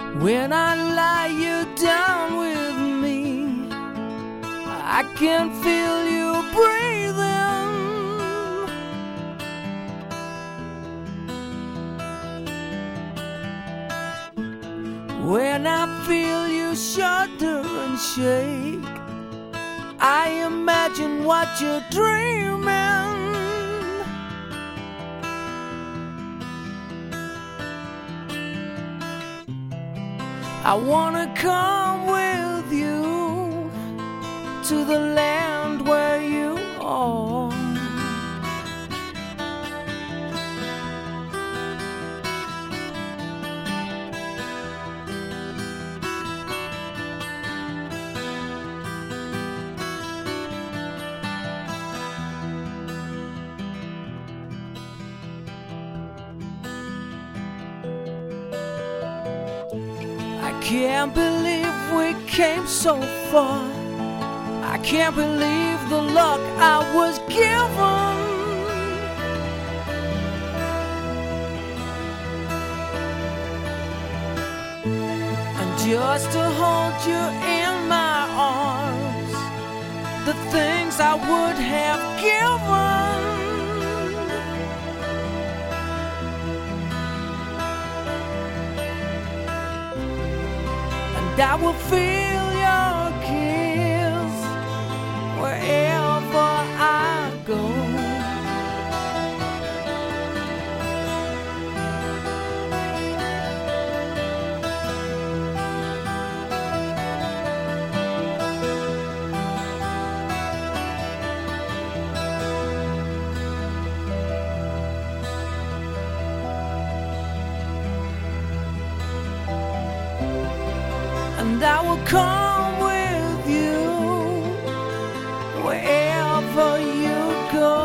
When I lie you down with me, I can feel you breathing. When I feel you shudder and shake, I imagine what you're dreaming. I wanna come with you to the land where you are. I can't believe we came so far. I can't believe the luck I was given. And just to hold you in my arms, the things I would have given. I will feel your kiss wherever I go. And I will come with you wherever you go.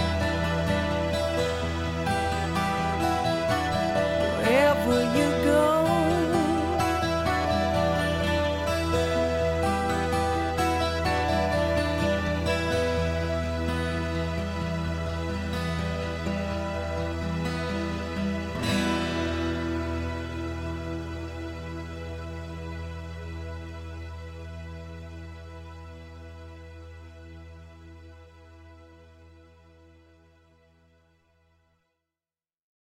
Wherever you go.